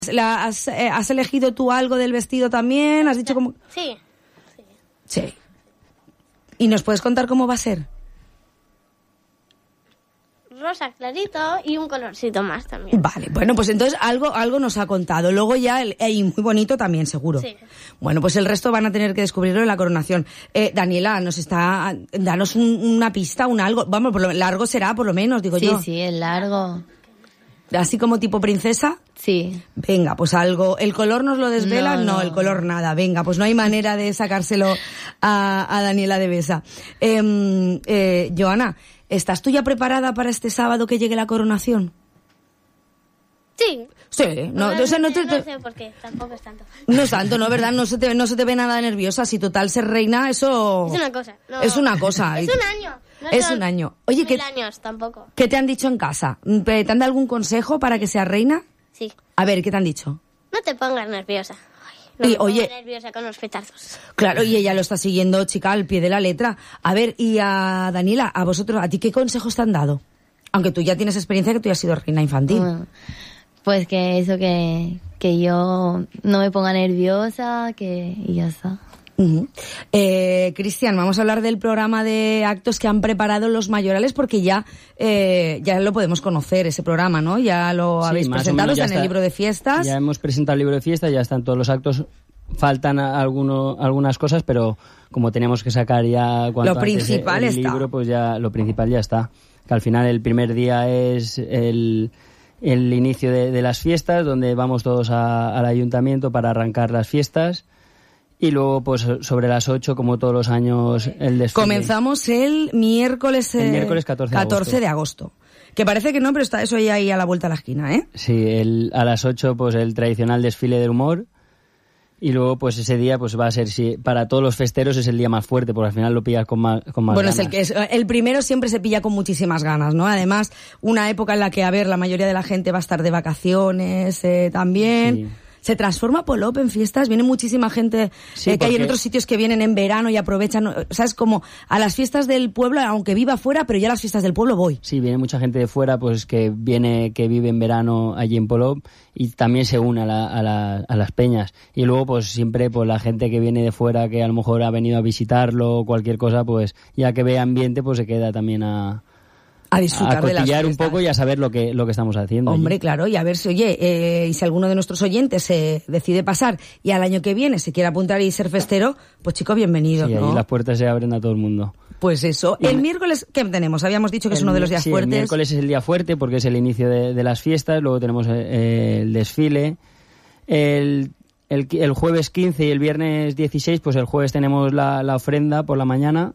¿Has elegido tú algo del vestido también? ¿Has dicho cómo? Sí. ¿Y nos puedes contar cómo va a ser? Rosa clarito y un colorcito más también. Vale, bueno, pues entonces algo nos ha contado. Luego ya, y muy bonito también, seguro. Sí. Bueno, pues el resto van a tener que descubrirlo en la coronación. Daniela, danos una pista, algo. Vamos, largo será, por lo menos, digo yo. Sí, es largo. ¿Así como tipo princesa? Sí. Venga, pues algo. ¿El color nos lo desvela? No, el color nada. Venga, pues no hay manera de sacárselo a Daniela de Besa. Joana, ¿estás tú ya preparada para este sábado que llegue la coronación? Sí. Sí, No sé por qué, tampoco es tanto. No es tanto, ¿no? ¿Verdad? No se te ve nada nerviosa. Si total ser reina, eso... Es una cosa. No. Es una cosa. Es un año. No es un año. Oye, 1000 años tampoco. ¿Qué te han dicho en casa? ¿Te han dado algún consejo para que seas reina? Sí. A ver, ¿qué te han dicho? No te pongas nerviosa. Oye, nerviosa con los petazos. Claro, y ella lo está siguiendo, chica, al pie de la letra. A ver, y a Daniela, ¿a ti qué consejos te han dado? Aunque tú ya tienes experiencia, que tú ya has sido reina infantil. Bueno, pues que eso, que yo no me ponga nerviosa, y ya está. Uh-huh. Cristian, vamos a hablar del programa de actos que han preparado los mayorales, porque ya lo podemos conocer, ese programa, ¿no? Ya lo habéis presentado, está en el libro de fiestas. Ya hemos presentado el libro de fiestas, ya están todos los actos. Faltan algunas cosas, pero como tenemos que sacar ya cuanto lo principal antes el libro, pues ya lo principal ya está. Que al final el primer día es el inicio de las fiestas, donde vamos todos al ayuntamiento para arrancar las fiestas. Y luego, pues, sobre las 8, como todos los años, el desfile. Comenzamos el miércoles 14 de agosto. Que parece que no, pero está eso ahí a la vuelta de la esquina, ¿eh? Sí, a las 8, pues, el tradicional desfile del humor. Y luego, pues, ese día, pues, va a ser, para todos los festeros es el día más fuerte, porque al final lo pillas con más bueno, ganas. El primero siempre se pilla con muchísimas ganas, ¿no? Además, una época en la que, la mayoría de la gente va a estar de vacaciones también. Sí. Se transforma Polop en fiestas, viene muchísima gente que hay en otros sitios que vienen en verano y aprovechan, o sea, es como a las fiestas del pueblo, aunque viva fuera, pero ya a las fiestas del pueblo voy. Sí, viene mucha gente de fuera, pues que vive en verano allí en Polop y también se une a las peñas. Y luego, pues siempre, pues la gente que viene de fuera, que a lo mejor ha venido a visitarlo o cualquier cosa, pues ya que ve ambiente, pues se queda también a disfrutar de las fiestas. Un poco y a saber lo que estamos haciendo. Hombre, allí. Claro, y a ver si, y si alguno de nuestros oyentes se decide pasar y al año que viene se quiere apuntar y ser festero, pues chico, bienvenido, sí, ¿no? Ahí las puertas se abren a todo el mundo. Pues eso. El miércoles, ¿qué tenemos? Habíamos dicho que es uno de los días fuertes. El miércoles es el día fuerte porque es el inicio de las fiestas, luego tenemos el desfile. El jueves 15 y el viernes 16, pues el jueves tenemos la ofrenda por la mañana.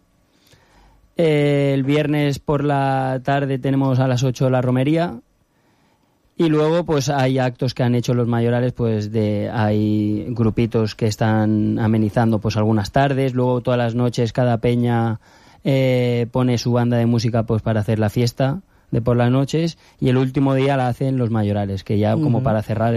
El viernes por la tarde tenemos a las 8 la romería y luego pues hay actos que han hecho los mayorales, pues hay grupitos que están amenizando pues algunas tardes, luego todas las noches cada peña pone su banda de música pues para hacer la fiesta de por las noches y el último día la hacen los mayorales, que ya como para cerrar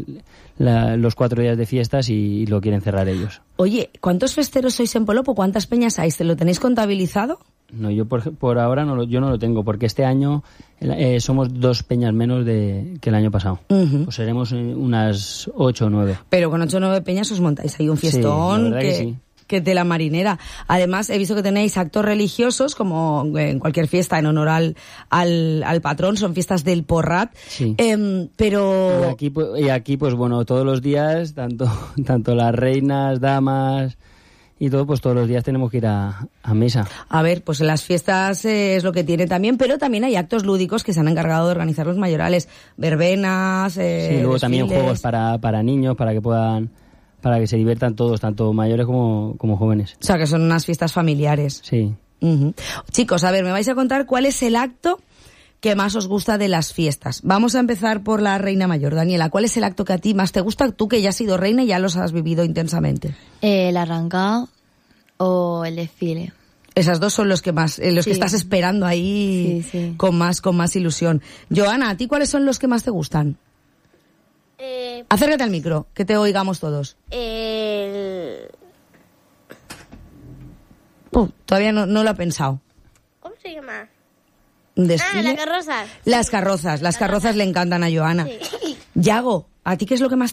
los 4 días de fiestas y lo quieren cerrar ellos. Oye, ¿cuántos festeros sois en Polop o cuántas peñas hay? ¿Se lo tenéis contabilizado? No, yo por ahora yo no lo tengo, porque este año somos 2 peñas menos que el año pasado. Uh-huh. Pues seremos unas 8 o 9. Pero con 8 o 9 peñas os montáis ahí un fiestón que tela marinera. Además, he visto que tenéis actos religiosos, como en cualquier fiesta en honor al patrón, son fiestas del Porrat. Sí. Pero... Y aquí, pues bueno, todos los días, tanto las reinas, damas... Y todo, pues todos los días tenemos que ir a misa. A ver, pues en las fiestas es lo que tiene también, pero también hay actos lúdicos que se han encargado de organizar los mayorales, verbenas, sí, luego desfiles. También juegos para niños, para que se diviertan todos, tanto mayores como jóvenes. O sea, que son unas fiestas familiares. Sí. Uh-huh. Chicos, a ver, me vais a contar cuál es el acto que más os gusta de las fiestas. Vamos a empezar por la reina mayor. Daniela, ¿cuál es el acto que a ti más te gusta? Tú que ya has sido reina y ya los has vivido intensamente. El arrancado o el desfile. Esas dos son los que más, que estás esperando ahí con más ilusión. Joana, ¿a ti cuáles son los que más te gustan? Acércate al micro, que te oigamos todos. Todavía no lo ha pensado. ¿Cómo se llama? ¿Desfile? Las carrozas. Las carrozas le encantan a Joana. Sí. Yago, ¿A ti qué es lo que más